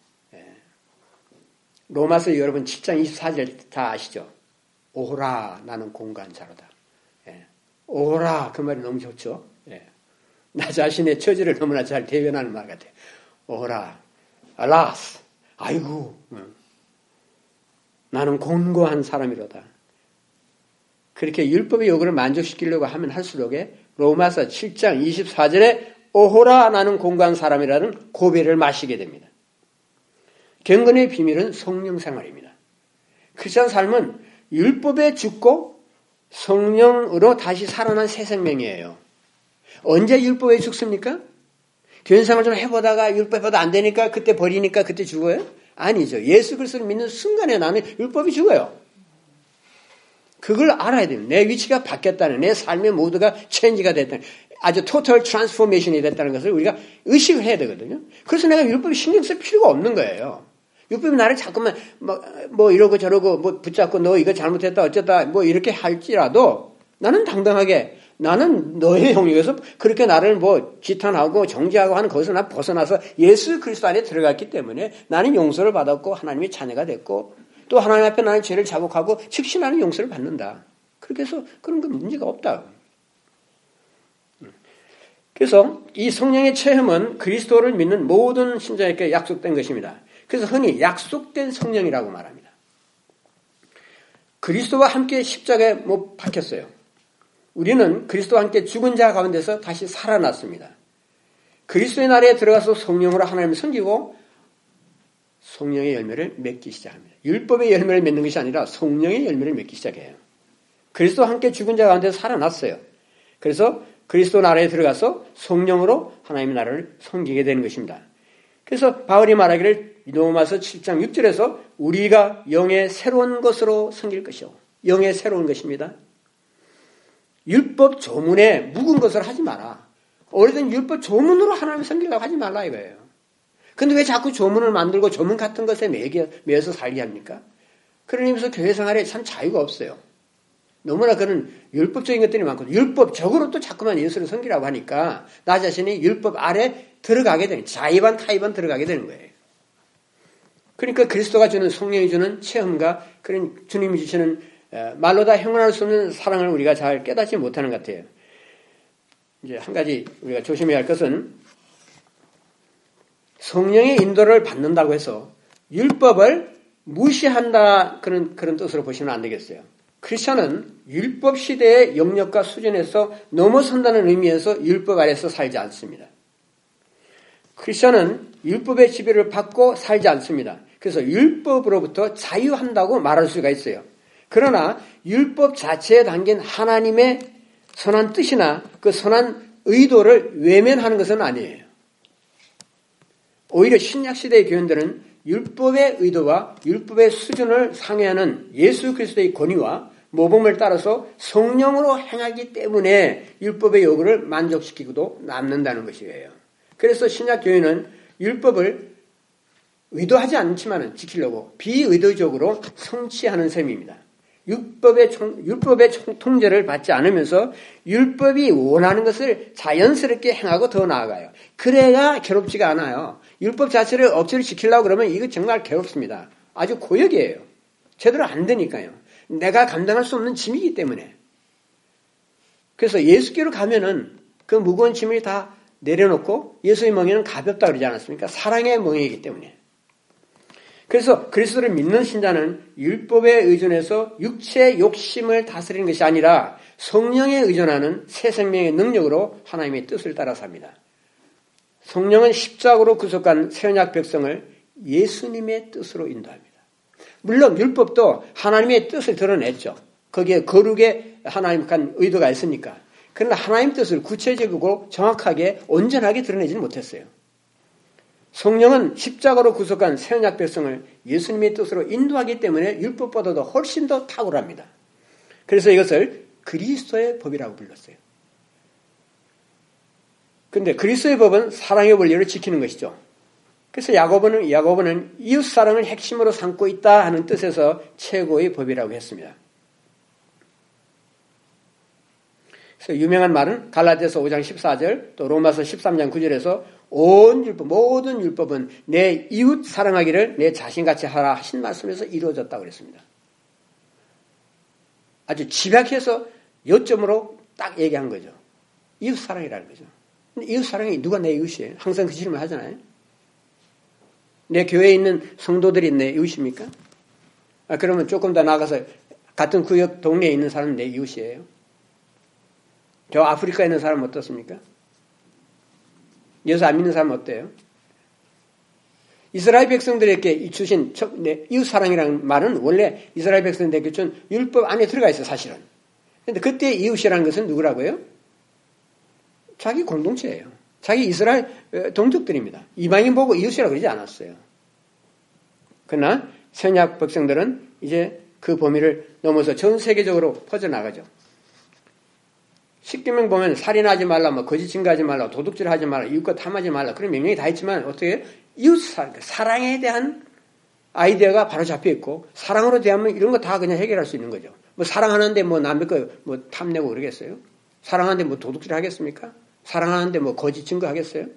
로마서 여러분 칠 장 이십사 절 다 아시죠? 오호라 나는 공고한 자로다. 오호라 그 말이 너무 좋죠. 나 자신의 처지를 너무나 잘 대변하는 말 같아요. 오호라 알라스 아이고 나는 곤고한 사람이로다. 그렇게 율법의 요구를 만족시키려고 하면 할수록에 로마서 칠 장 이십사 절에 오호라 나는 공고한 사람이라는 고백을 마시게 됩니다. 경건의 비밀은 성령 생활입니다. 크리스천 삶은 율법에 죽고 성령으로 다시 살아난 새 생명이에요. 언제 율법에 죽습니까? 교회 생활 좀 해보다가 율법보다 안 되니까 그때 버리니까 그때 죽어요? 아니죠. 예수 그리스도를 믿는 순간에 나는 율법이 죽어요. 그걸 알아야 됩니다. 내 위치가 바뀌었다는, 내 삶의 모두가 체인지가 됐다는, 아주 토탈 트랜스포메이션이 됐다는 것을 우리가 의식을 해야 되거든요. 그래서 내가 율법에 신경 쓸 필요가 없는 거예요. 율법이 나를 자꾸만 뭐, 뭐 이러고 저러고 뭐 붙잡고 너 이거 잘못했다 어쩌다 뭐 이렇게 할지라도 나는 당당하게 나는 너의 영역에서 그렇게 나를 뭐 지탄하고 정죄하고 하는 것에서 난 벗어나서 예수 그리스도 안에 들어갔기 때문에 나는 용서를 받았고 하나님의 자녀가 됐고 또 하나님 앞에 나는 죄를 자복하고 즉시 나는 용서를 받는다. 그렇게 해서 그런 건 문제가 없다. 그래서 이 성령의 체험은 그리스도를 믿는 모든 신자에게 약속된 것입니다. 그래서 흔히 약속된 성령이라고 말합니다. 그리스도와 함께 십자가에 못 박혔어요. 우리는 그리스도와 함께 죽은 자 가운데서 다시 살아났습니다. 그리스도의 나라에 들어가서 성령으로 하나님을 섬기고 성령의 열매를 맺기 시작합니다. 율법의 열매를 맺는 것이 아니라 성령의 열매를 맺기 시작해요. 그리스도와 함께 죽은 자 가운데 살아났어요. 그래서 그리스도 나라에 들어가서 성령으로 하나님의 나라를 섬기게 되는 것입니다. 그래서 바울이 말하기를 로마서 칠 장 육 절에서 우리가 영의 새로운 것으로 섬길 것이요. 영의 새로운 것입니다. 율법 조문에 묵은 것을 하지 마라. 오래된 율법 조문으로 하나님을 섬기려고 하지 말라 이거예요. 근데 왜 자꾸 조문을 만들고 조문 같은 것에 매여, 매여서 살게 합니까? 그런 의미에서 교회 생활에 참 자유가 없어요. 너무나 그런 율법적인 것들이 많고 율법적으로 또 자꾸만 예수를 섬기라고 하니까 나 자신이 율법 아래 들어가게 되는 자의반 타의반 들어가게 되는 거예요. 그러니까 그리스도가 주는 성령이 주는 체험과 그런 주님이 주시는 말로 다 형언할 수 없는 사랑을 우리가 잘 깨닫지 못하는 것 같아요. 이제 한 가지 우리가 조심해야 할 것은 성령의 인도를 받는다고 해서 율법을 무시한다 그런 그런 뜻으로 보시면 안 되겠어요. 크리스천은 율법 시대의 영역과 수준에서 넘어선다는 의미에서 율법 아래서 살지 않습니다. 크리스천은 율법의 지배를 받고 살지 않습니다. 그래서 율법으로부터 자유한다고 말할 수가 있어요. 그러나 율법 자체에 담긴 하나님의 선한 뜻이나 그 선한 의도를 외면하는 것은 아니에요. 오히려 신약시대의 교인들은 율법의 의도와 율법의 수준을 상회하는 예수 그리스도의 권위와 모범을 따라서 성령으로 행하기 때문에 율법의 요구를 만족시키고도 남는다는 것이에요. 그래서 신약교회는 율법을 의도하지 않지만 지키려고 비의도적으로 성취하는 셈입니다. 율법의, 총, 율법의 통제를 받지 않으면서 율법이 원하는 것을 자연스럽게 행하고 더 나아가요. 그래야 괴롭지가 않아요. 율법 자체를 억지로 지키려고 그러면 이거 정말 괴롭습니다. 아주 고역이에요. 제대로 안 되니까요. 내가 감당할 수 없는 짐이기 때문에. 그래서 예수께로 가면은 그 무거운 짐을 다 내려놓고 예수의 멍에는 가볍다 그러지 않았습니까? 사랑의 멍에이기 때문에. 그래서 그리스도를 믿는 신자는 율법에 의존해서 육체의 욕심을 다스리는 것이 아니라 성령에 의존하는 새 생명의 능력으로 하나님의 뜻을 따라 삽니다. 성령은 십자가로 구속한 새언약 백성을 예수님의 뜻으로 인도합니다. 물론 율법도 하나님의 뜻을 드러냈죠. 거기에 거룩의 하나님한 의도가 있으니까. 그러나 하나님 뜻을 구체적이고 정확하게 온전하게 드러내지는 못했어요. 성령은 십자가로 구속한 새언약 백성을 예수님의 뜻으로 인도하기 때문에 율법보다도 훨씬 더 탁월합니다. 그래서 이것을 그리스도의 법이라고 불렀어요. 그런데 그리스도의 법은 사랑의 원리를 지키는 것이죠. 그래서 야고보는, 야고보는 이웃사랑을 핵심으로 삼고 있다 하는 뜻에서 최고의 법이라고 했습니다. 그래서 유명한 말은 갈라디아서 오 장 십사 절 또 로마서 십삼 장 구 절에서 온 율법, 모든 율법은 내 이웃 사랑하기를 내 자신같이 하라 하신 말씀에서 이루어졌다고 그랬습니다. 아주 집약해서 요점으로 딱 얘기한 거죠. 이웃 사랑이라는 거죠. 근데 이웃 사랑이 누가 내 이웃이에요? 항상 그 질문을 하잖아요. 내 교회에 있는 성도들이 내 이웃입니까? 아, 그러면 조금 더 나아가서 같은 구역 동네에 있는 사람은 내 이웃이에요. 저 아프리카에 있는 사람은 어떻습니까? 예수 안 믿는 사람은 어때요? 이스라엘 백성들에게 주신 이웃사랑이라는 말은 원래 이스라엘 백성들에게 준 율법 안에 들어가 있어요, 사실은. 그런데 그때 이웃이라는 것은 누구라고요? 자기 공동체예요. 자기 이스라엘 동족들입니다. 이방인 보고 이웃이라고 그러지 않았어요. 그러나 선약 백성들은 이제 그 범위를 넘어서 전 세계적으로 퍼져나가죠. 십계명 보면 살인하지 말라, 뭐 거짓 증거하지 말라, 도둑질하지 말라, 이웃과 탐하지 말라 그런 명령이 다 있지만 어떻게 해요? 이웃 사랑, 사랑에 대한 아이디어가 바로 잡혀 있고 사랑으로 대하면 이런 거 다 그냥 해결할 수 있는 거죠. 뭐 사랑하는데 뭐 남의 거 뭐 탐내고 그러겠어요? 사랑하는데 뭐 도둑질 하겠습니까? 사랑하는데 뭐 거짓 증거 하겠어요?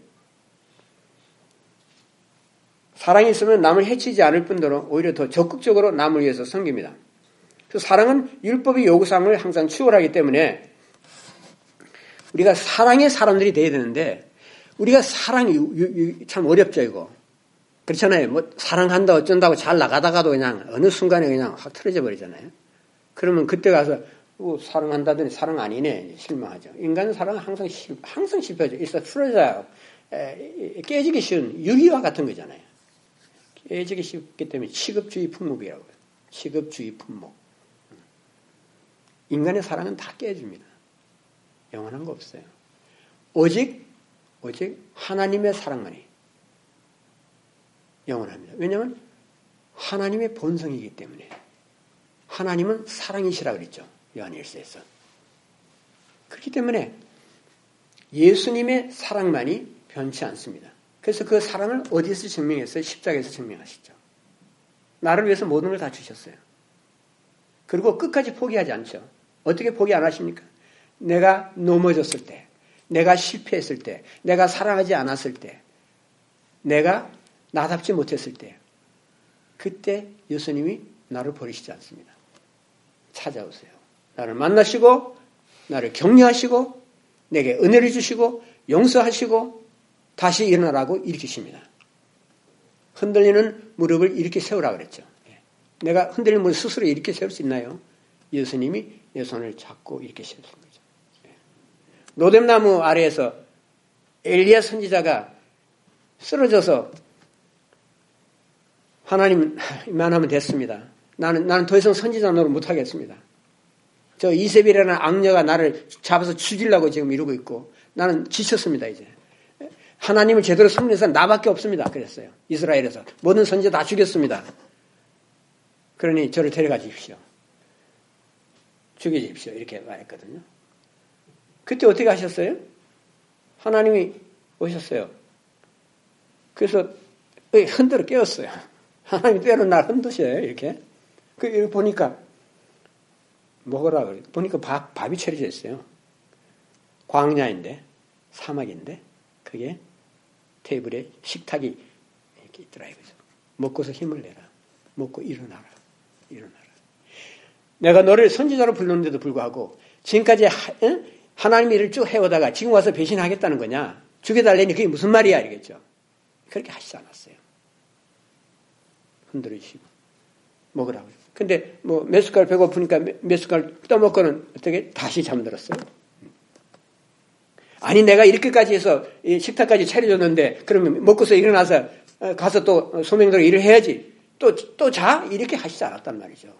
사랑이 있으면 남을 해치지 않을 뿐더러 오히려 더 적극적으로 남을 위해서 섬깁니다. 그 사랑은 율법의 요구사항을 항상 추월하기 때문에 우리가 사랑의 사람들이 돼야 되는데 우리가 사랑이 참 어렵죠, 이거. 그렇잖아요. 뭐 사랑한다 어쩐다고 잘 나가다가도 그냥 어느 순간에 그냥 확 틀어져 버리잖아요. 그러면 그때 가서 뭐 사랑한다더니 사랑 아니네 실망하죠. 인간은 사랑은 항상 실, 항상 실패하죠. 있어 풀어져야 깨지기 쉬운 유리와 같은 거잖아요. 깨지기 쉽기 때문에 취급주의 품목이라고요. 취급주의 품목. 인간의 사랑은 다 깨집니다. 영원한 거 없어요. 오직 오직 하나님의 사랑만이 영원합니다. 왜냐하면 하나님의 본성이기 때문에. 하나님은 사랑이시라 그랬죠. 요한일서에서. 그렇기 때문에 예수님의 사랑만이 변치 않습니다. 그래서 그 사랑을 어디서 증명했어요? 십자가에서 증명하시죠. 나를 위해서 모든 걸 다 주셨어요. 그리고 끝까지 포기하지 않죠. 어떻게 포기 안 하십니까? 내가 넘어졌을 때, 내가 실패했을 때, 내가 사랑하지 않았을 때, 내가 나답지 못했을 때, 그때 예수님이 나를 버리시지 않습니다. 찾아오세요. 나를 만나시고 나를 격려하시고 내게 은혜를 주시고 용서하시고 다시 일어나라고 일으키십니다. 흔들리는 무릎을 이렇게 세우라 그랬죠. 내가 흔들리는 무릎 스스로 이렇게 세울 수 있나요? 예수님이 내 손을 잡고 이렇게 세우신 거죠. 로뎀나무 아래에서 엘리야 선지자가 쓰러져서 하나님만 하면 됐습니다. 나는, 나는 더 이상 선지자 노릇 못하겠습니다. 저 이세벨이라는 악녀가 나를 잡아서 죽이려고 지금 이러고 있고 나는 지쳤습니다, 이제. 하나님을 제대로 섬기는 사람 나밖에 없습니다. 그랬어요. 이스라엘에서. 모든 선지자 다 죽였습니다. 그러니 저를 데려가 주십시오. 죽여주십시오. 이렇게 말했거든요. 그때 어떻게 하셨어요? 하나님이 오셨어요. 그래서 흔들어 깨웠어요. 하나님이 때로는 날 흔드셔요. 이렇게. 그 보니까 먹으라 그래. 보니까 밥, 밥이 차려져 있어요. 광야인데 사막인데 그게 테이블에 식탁이 이렇게 있더라 이거죠. 먹고서 힘을 내라. 먹고 일어나라. 일어나라. 내가 너를 선지자로 불렀는데도 불구하고 지금까지 하, 응? 하나님 일을 쭉 해오다가 지금 와서 배신하겠다는 거냐? 죽여달라니 그게 무슨 말이야? 이러겠죠. 그렇게 하시지 않았어요. 흔들어 주시고 먹으라고요. 근데 뭐 몇 숟갈 배고프니까 몇 숟갈 떠먹고는 어떻게 다시 잠들었어요. 아니 내가 이렇게까지 해서 식탁까지 차려줬는데 그러면 먹고서 일어나서 가서 또 소명대로 일을 해야지. 또 또 자? 이렇게 하시지 않았단 말이죠.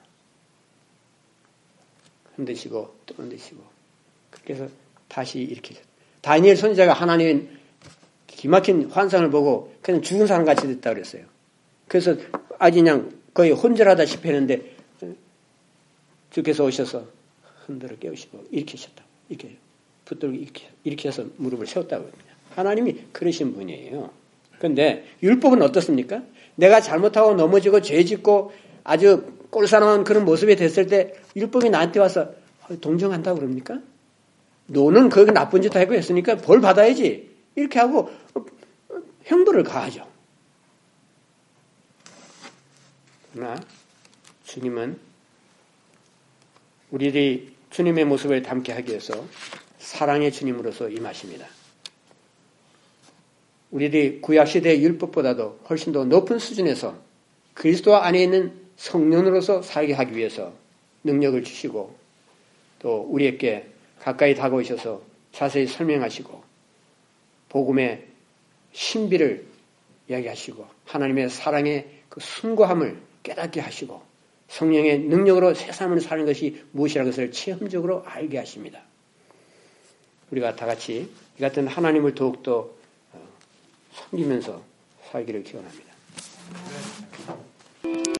흔드시고 또 흔드시고 그래서 다시 이렇게 다니엘 선지자가 하나님의 기막힌 환상을 보고 그냥 죽은 사람 같이 됐다 그랬어요. 그래서 아주 그냥 거의 혼절하다시피 했는데 주께서 오셔서 흔들어 깨우시고 일으키셨다. 이렇게 붙들고 이렇게, 이렇게 해서 무릎을 세웠다고 합니다. 하나님이 그러신 분이에요. 그런데 율법은 어떻습니까? 내가 잘못하고 넘어지고 죄짓고 아주 꼴사나운 그런 모습이 됐을 때 율법이 나한테 와서 동정한다고 그럽니까? 너는 거기 나쁜 짓 하고 했으니까 벌 받아야지. 이렇게 하고 형벌을 가하죠. 그러나 주님은 우리들이 주님의 모습을 닮게 하기 위해서 사랑의 주님으로서 임하십니다. 우리들이 구약시대의 율법보다도 훨씬 더 높은 수준에서 그리스도 안에 있는 성령으로서 살게 하기 위해서 능력을 주시고 또 우리에게 가까이 다가오셔서 자세히 설명하시고 복음의 신비를 이야기하시고 하나님의 사랑의 그 숭고함을 깨닫게 하시고 성령의 능력으로 세상을 사는 것이 무엇이라는 것을 체험적으로 알게 하십니다. 우리가 다 같이 이 같은 하나님을 더욱더 섬기면서 살기를 기원합니다.